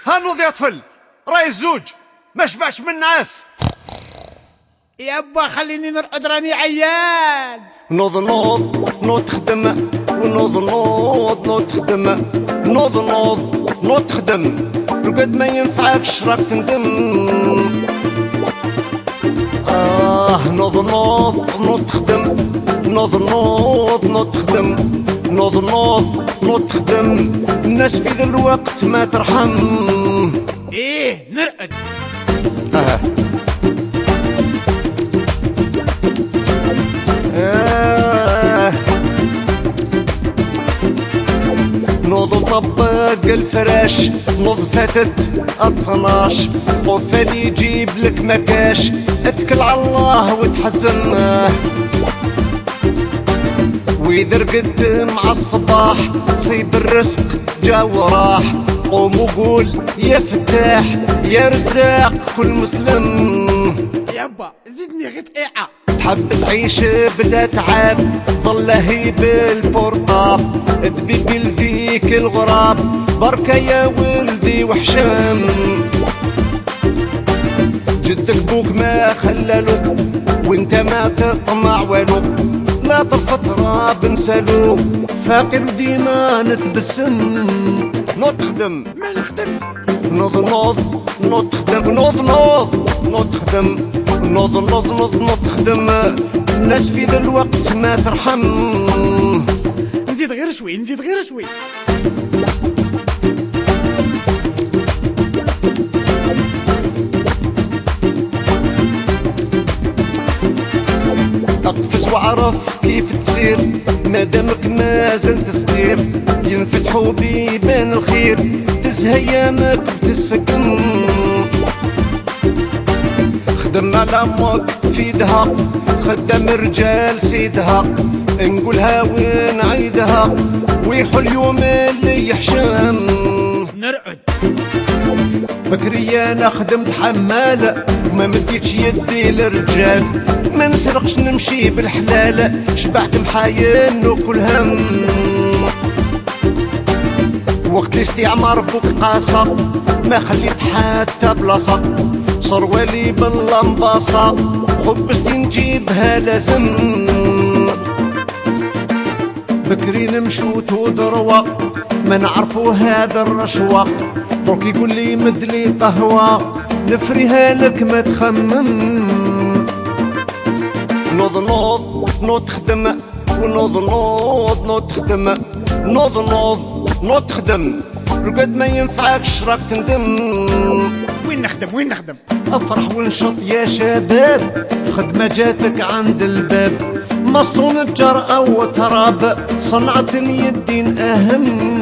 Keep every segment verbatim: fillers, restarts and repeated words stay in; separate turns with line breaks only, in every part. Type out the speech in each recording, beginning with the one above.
هانوض يا طفل، راي الزوج ما شبعش من الناس.
يابا خليني نرقد راني عيان.
نوض نوض نوض تخدم، ونوض نوض نوض تخدم، نوض نوض نوض تخدم، القد ما ينفعكش راك تندم. آه نوض نوض نوض تخدم، نوض نوض نوض تخدم، نوض نوض نوض تخدم، الناس في ذا الوقت ما ترحم.
ايه نرقد.
آه. آه. نوض طبق الفراش، نوض فاتت اطناش، وفالي يجيب لك مكاش، اتكل على الله وتحزم. وإذا رقدت مع الصباح تصيب الرزق جا وراح، قوم وقول يا فتاح يا رزاق كل مسلم.
يابا زدني غطيعة.
تحب تعيش بلا تعب ظل هيب الفرطاب، تبيقل فيك الغراب بركة يا ولدي وحشام. جدك بوك ما خلالو وانت ما تطمع والو، لا طرف تراب نسالو فاقر ديما نتبسم. نوض تخدم
ما نخدمش.
نوض نوض نوض تخدم، نوض نوض نوض تخدم، نوض نوض نوض نوض تخدم، الناس في ذا الوقت ما ترحم.
نزيد غير شوي نزيد غير شوي.
اقفز واعرف كيف تسير مادامك ما زلت صغير، ينفتحوا بيبان الخير تزهى ايامك وتسكن. خدم على امك في دها، خدم رجال سيدها، نقولها ونعيدها ويحل اليوم اللي يحشم.
نرقد.
بكري انا خدمت حمالة وما مديتش يدي للرجال، ما نسرقش نمشي بالحلال، شبعت محاين وكل هم. وقت الاستعمار بوك قاصة ما خليت حتى بلاصة، صار والي باللمباصة خبزت نجيبها لازم. بكري نمشوت ودروة ما نعرفو هذا الرشوة، درك يقول لي مدلي قهوة نفريها لك ما تخمم. نوض نوض نوض تخدم، ونوض نوض نوض تخدم، نوض نوض نوض تخدم، القد ما ينفعكش راك تندم.
وين نخدم وين نخدم؟
افرح ونشط يا شباب، خدمة جاتك عند الباب، مصون الجرأة وتراب صنعة اليدين أهم.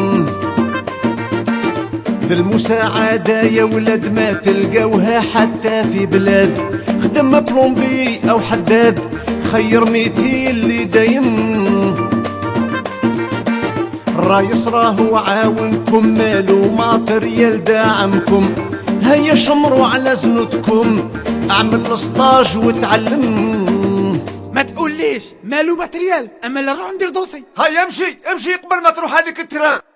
ذا المساعدة يا ولاد ما تلقاوها حتى في بلاد، خدم بلومبي أو حداد خير ميتي اللي دايم. الرايس راهو عاونكم مالو ماتريال داعمكم، هيا شمروا على زنودكم اعمل السطاج وتعلم.
ما تقول ليش مالو ماتريال، اما اللي نروح ندير دوسي.
هيا امشي امشي قبل ما تروح هذيك التران.